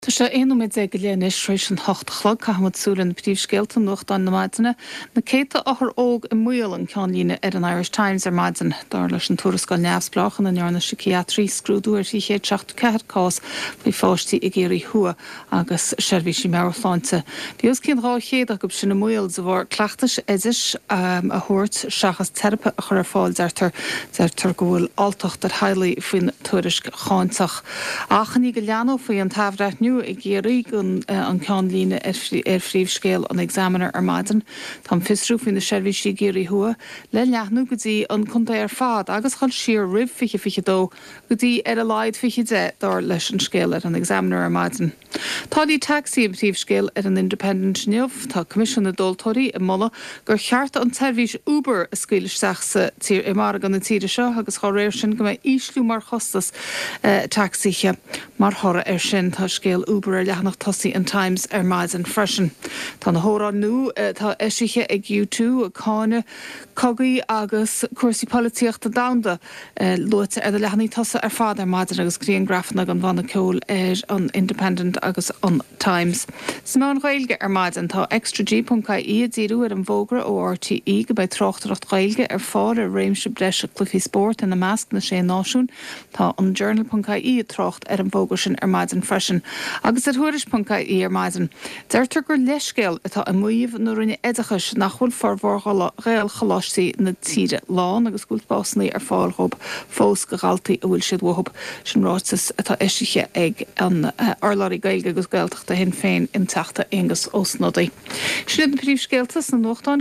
Tá sé éonid ag go léanais rééis an hochtlog cahamad súla na príomhscéalta nuacht an na maidine na céta áthar óg i mbual an ceán líne ar an Irish Times ar maidin dar leis an tuarascáil neamhsplachan na nearna psichiatrí scrúdúir í chéad 74 cás faoi fáistí i géirí thua agus seirbhísí mearfáinte. Bhí os cinn rá chéad a go sin na mbual sa bhar cleachtais idir a thuirt seachas terape a chur ar fáil deirtar go bhfuil altocht ar heiligh faoin tuairisc cháintach. Achan í go leanú faoi an taobhreacht i géirí an ceán líne ar phríomhscéal an examiner ar maidin. Tá fiosrú faoin na seirbhísí géirí thua le leathnú go dtí an chunta ar fad agus chuil siar ribh fiche dó go dtí ar a laid fiche de dar leis an scéal ar an examiner ar maidin. Tá dí taxi an phríomhscéal ar an independent neamh tá comisiún na dultóirí i molla gur chearta an seirbhís Uber a scaoileisteach sa tír i mar gan na tíre seo agus chá réir sin go mbeidh íslú mar chostas taxiche mar thora ar sin tá scéal Uber ar leathnach tosaí an Times ar maidin freisin. Tá na hórán nu tá eisiche ag U2 a cáine cogaí agus cuasaí polítíochta damda luite ar de leathannaí tosa ar fád ar maidin agus críon grafna an bhana ceol ar an Independent agus an Times. Simán Ghaeilge ar maidin tá extrag.caí a díú ar an bhógra ó RTE go beidh trochtaracht Ghaeilge ar fád ar réimse breise clufií sport in na measc na sé náisiún. Tá an journal.caí a trocht ar an bhógra sin ar maidin freisin. Agus ar thuairis.caí ar maidin. Deirtar gur leiscéal atá a muomh nó rinne éidechas nach chun formhór réal chaláistí na tíre lán agus gúltbásannaí ar fáilthób fós go galtaí a bhfuil siad wahab sin rátas atá eisiche ag an Arláirí Gaeilge agus Gaeltachta hen féin in teachta agus os nodaí. Sin an príomhscéaltas na nuachtáin